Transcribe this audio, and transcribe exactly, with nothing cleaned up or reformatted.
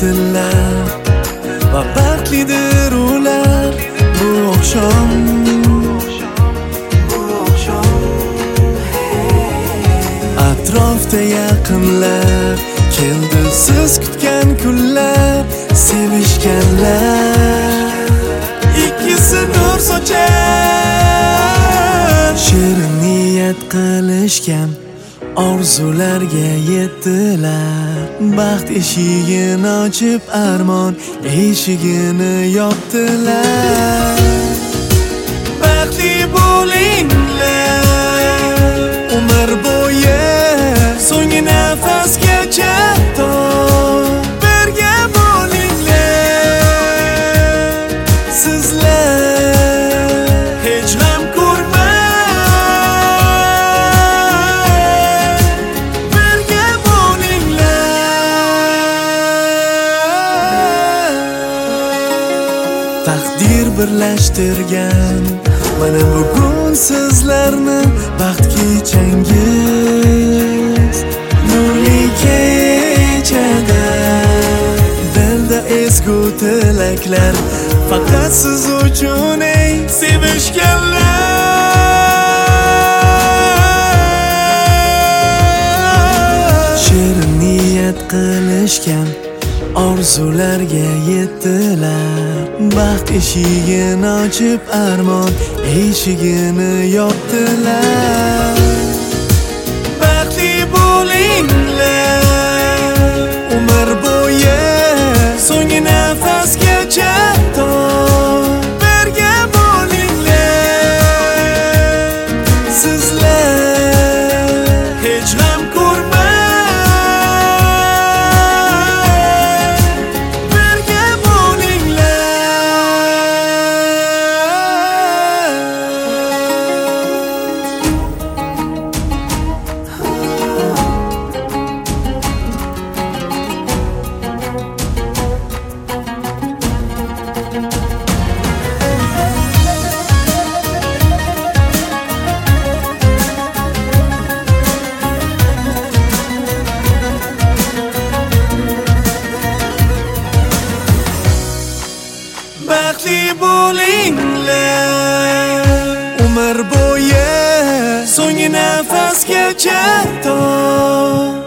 tillar va baxtlidir ular bu oqshom. Atrofda yaqinlar keldi siz kutgan kunlar, sevishganlar ikkisi nur sochar. Shirin niyat qilishgan orzularga yetdilar, baxt eshigini ochib armon eshigini yopdilar. Baxtli bo'linglar umr bo'yi, so'nggi nafasgacha birga bo'linglar. Sizlar hech g'am ko'rmang, birga bo'linglar. Taqdir birlashtirgan mana bugun sizlarni baxt kechangiz. Nurli kechada dilda ezgu tilaklar, faqat siz uchun ey sevishganlar. Shirin niyat qilishgan orzularga yetdilar, baxt eshigini ochib armon eshigini yopdilar. Baxtli bo'linglar umr bo'yi, so'nggi nafasgacha birga bo'linglar. Sizlar hech g'am ko'rmang, birga Baxtli bo'linglar umr bo'yi, so'nggi nafasgacha